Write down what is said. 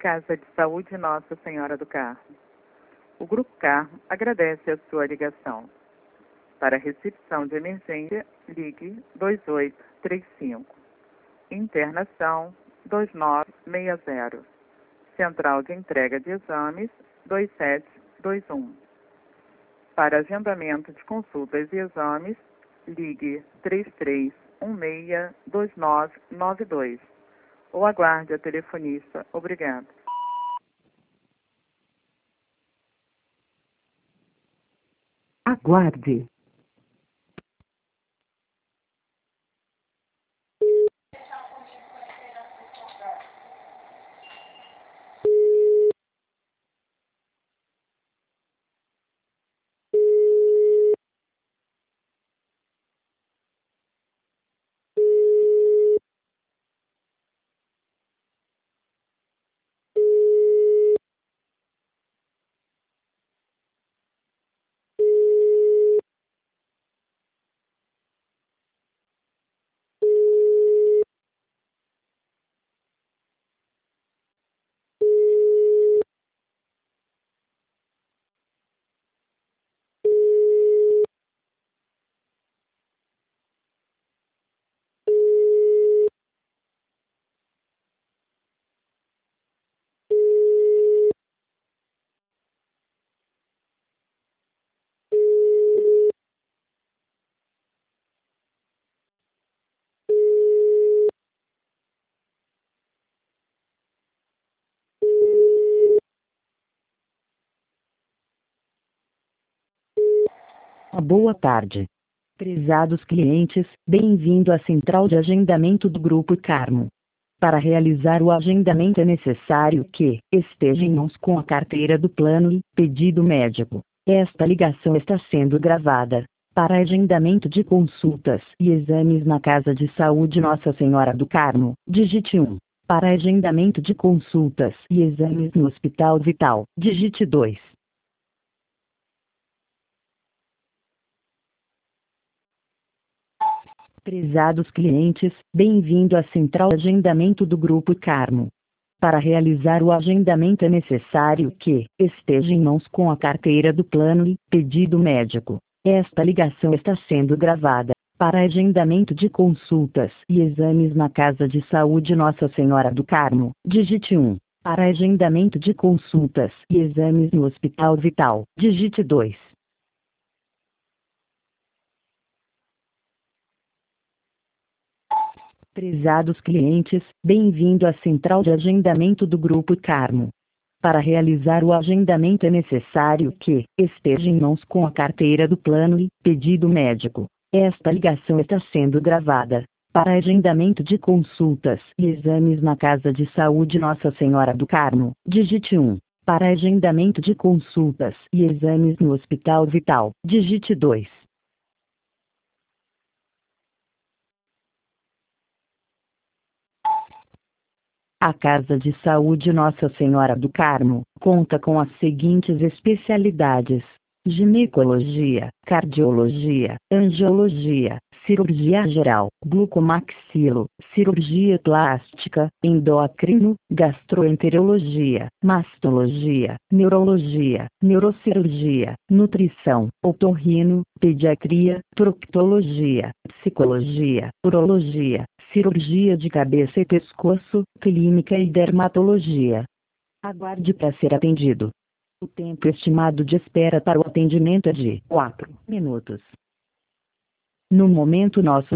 Casa de Saúde Nossa Senhora do Carmo. O Grupo Carmo agradece a sua ligação. Para recepção de emergência, ligue 2835. Internação 2960. Central de entrega de exames 2721. Para agendamento de consultas e exames, ligue 33162992 ou aguarde a telefonista. Obrigado. Aguarde. Boa tarde. Prezados clientes, bem-vindo à central de agendamento do Grupo Carmo. Para realizar o agendamento é necessário que esteja em mãos com a carteira do plano e pedido médico. Esta ligação está sendo gravada. Para agendamento de consultas e exames na Casa de Saúde Nossa Senhora do Carmo, digite 1. Para agendamento de consultas e exames no Hospital Vital, digite 2. Prezados clientes, bem-vindo à central de agendamento do Grupo Carmo. Para realizar o agendamento é necessário que esteja em mãos com a carteira do plano e pedido médico. Esta ligação está sendo gravada. Para agendamento de consultas e exames na Casa de Saúde Nossa Senhora do Carmo, digite 1. Para agendamento de consultas e exames no Hospital Vital, digite 2. Prezados clientes, bem-vindo à central de agendamento do Grupo Carmo. Para realizar o agendamento é necessário que esteja em mãos com a carteira do plano e pedido médico. Esta ligação está sendo gravada. Para agendamento de consultas e exames na Casa de Saúde Nossa Senhora do Carmo, digite 1. Para agendamento de consultas e exames no Hospital Vital, digite 2. A Casa de Saúde Nossa Senhora do Carmo conta com as seguintes especialidades: ginecologia, cardiologia, angiologia, cirurgia geral, glucomaxilo, cirurgia plástica, endócrino, gastroenterologia, mastologia, neurologia, neurocirurgia, nutrição, otorrino, pediatria, proctologia, psicologia, urologia, cirurgia de cabeça e pescoço, clínica e dermatologia. Aguarde para ser atendido. O tempo estimado de espera para o atendimento é de 4 minutos. No momento nosso